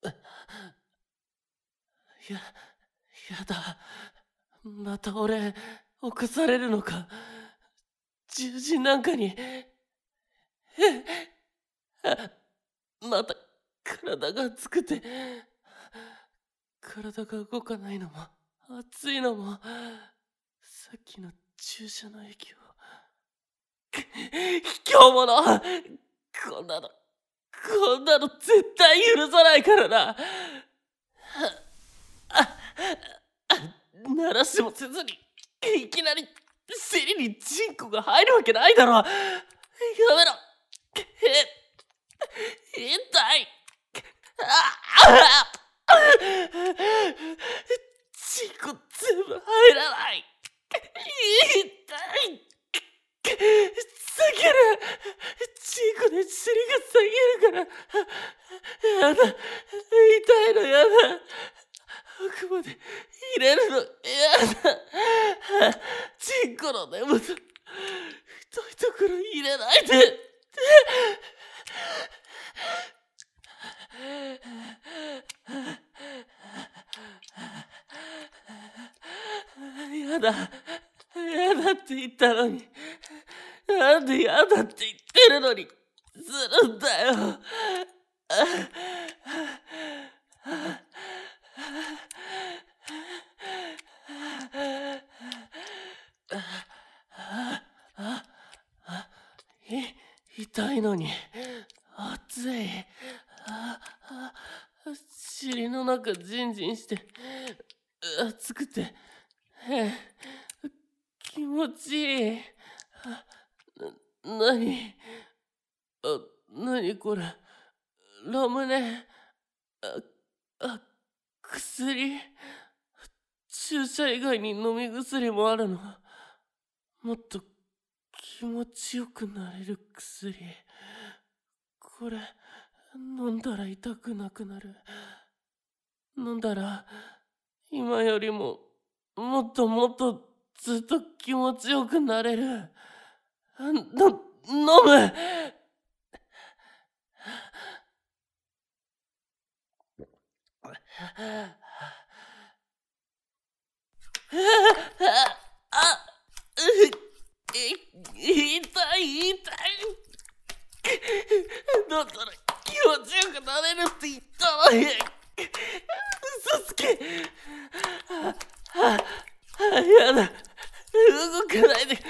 やだ。また俺、侵されるのか。獣人なんかに。また、体が熱くて。体が動かないのも、熱いのも、さっきの注射の液を。卑怯者！こんなの絶対許さないからな。鳴らしもせずに、いきなり尻にチンコが入るわけないだろ。やめろ。痛い。チンコ全部入らない。痛い。下げる。チンコで尻が下げるから。やだ。痛いのやだ。奥まで入れるのやだ。チンコの根元、太いところ入れないで。やだって言ったのに。なんでやだって言ってるのにするんだよ。痛いのに熱い。尻の中ジンジンして熱くて気持ちいい。なにこれ、ラムネ。薬。注射以外に飲み薬もあるの。もっと気持ちよくなれる薬。これ飲んだら痛くなくなる。飲んだら今よりももっとずっと気持ちよくなれる。飲む。痛い。だったら気持ちよくなれるって言ったのに。嘘つけ。やだ。動かないで。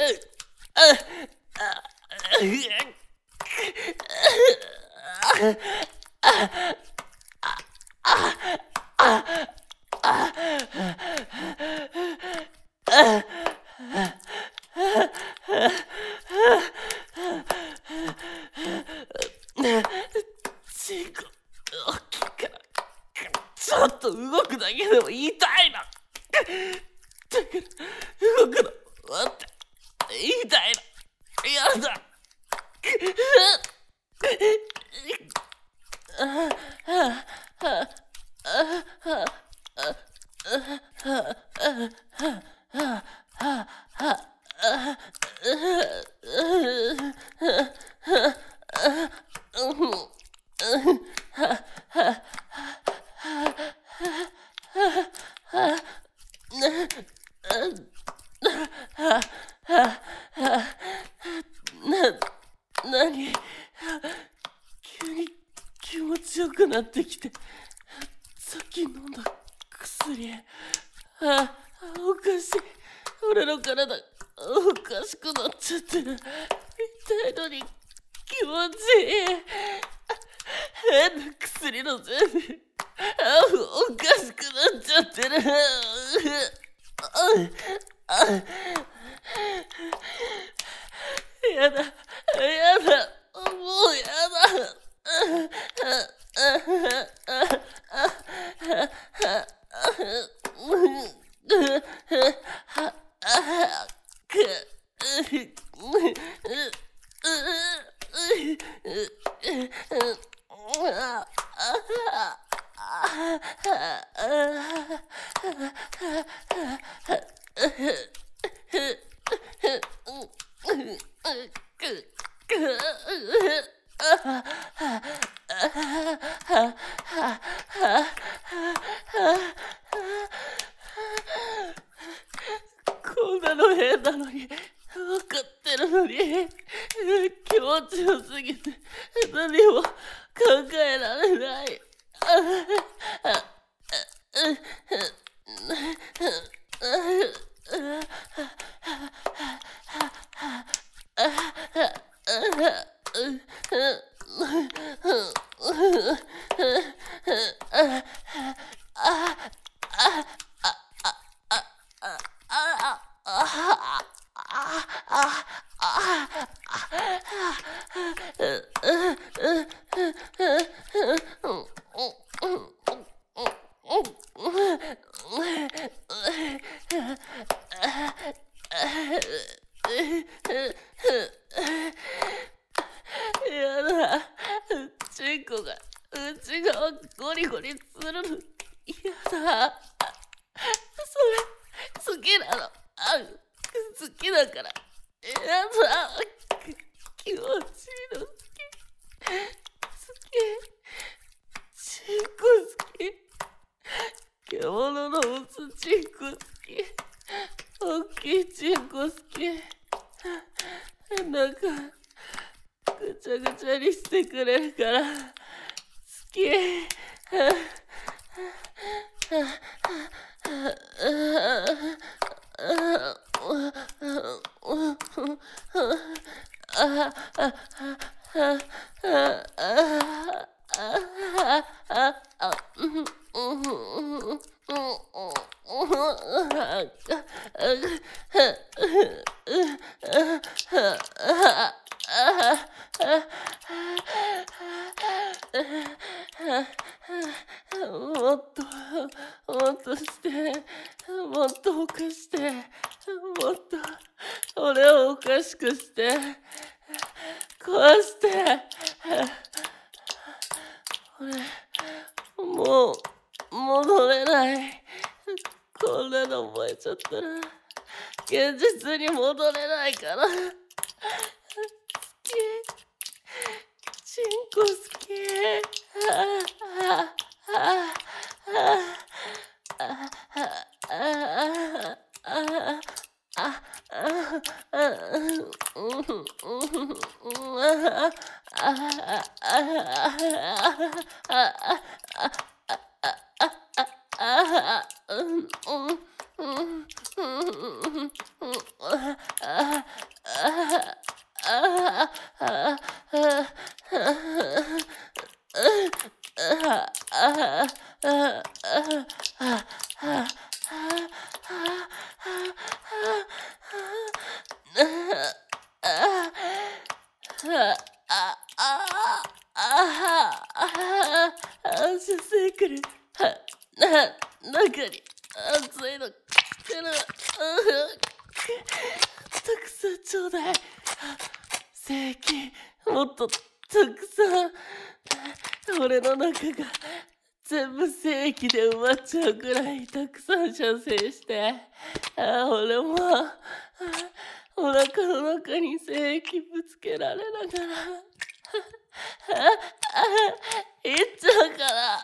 チンコ大きいからちょっと動くだけでも痛いの。だから動くの待って。痛いの。やだ。なに急に気持ちよくなってきて。さっき飲んだ薬。おかしい。俺の体おかしくなっちゃってる。痛いのに気持ちいい。変な薬のせいでおかしくなっちゃってる。やだ。もうやだ。 こんなの変なのに分かってるのに気持ちよすぎて何も考えられない。やだ、チンコが内側ゴリゴリするの。やだ、それ好きなの。好きだから。やだ、気持ちいいの好き。チンコ好き。獣のオスチンコ好き。大きいチンコ好き。なんかぐちゃぐちゃにしてくれるから好き。もっとして、もっとおかして、もっと俺をおかしくして、壊して。俺、もう戻れない。こんなの覚えちゃったら、現実に戻れないから。好き。チンコ好き。先生来る。中に熱いの来てる。たくさんちょうだい。精液もっとたくさん。俺の中が全部精液で埋まっちゃうくらいたくさん射精して、俺もお腹の中に精液ぶつけられながらいっちゃうから。